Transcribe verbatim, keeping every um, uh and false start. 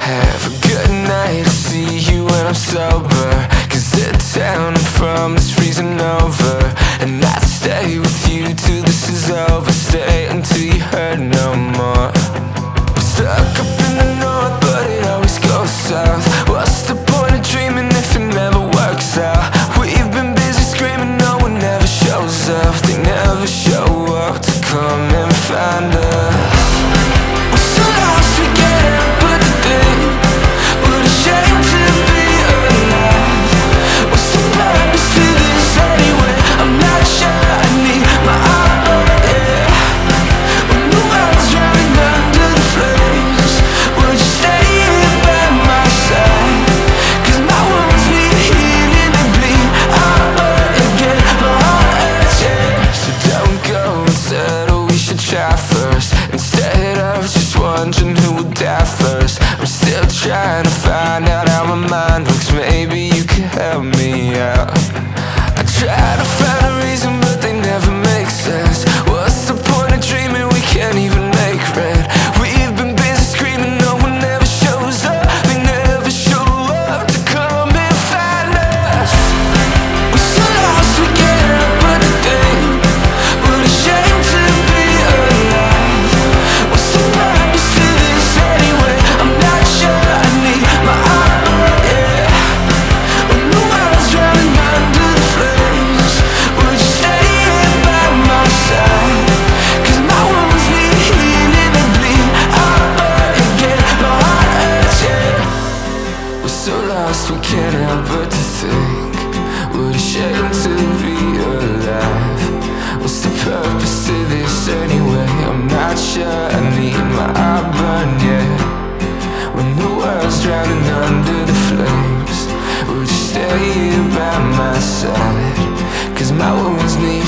have a good night, I'll see you when I'm sober. Cause the town I'm from is freezing over, and I'd stay with you till this is over. Stay until you hurt no more. I'm stuck up in the north, but it always goes south. What's the point of dreaming if it never works out? We've been busy screaming, no one ever shows up. They never show up to come and find us. We're so lost we can't help but to think we're ashamed to be alive. What's the purpose to this anyway? I'm not sure, I need my eyeball, yeah. When the world's drowning under the flames, would you stay here by my side? Cause my wounds need healing and bleed. I'm burning again, my heart hurts, yeah. So don't go and settle, we should try first, instead of just wondering who will die first. I'm still trying to find out how my mind works. Maybe you can help me out. I try to find a reason, but they never make sense. What's the point of dreaming we can't even make rent? We've been busy screaming, no one ever shows up. They never show up to come and find us. We're so lost we can't help but to think we're ashamed to be alive. What's the purpose to this anyway? I'm not sure, I need my eyeball, yeah. When the world's drowning under the flames, would you stay here by my side? Cause my wounds need healing and bleed. I'm burning again, my heart hurts, yeah. We're so lost we can't help but to think we're ashamed to be alive. What's the purpose to this anyway? I'm not sure, I need my eye burn, yeah. When the world's drowning under the flames, would you stay here by my side? Cause my wounds need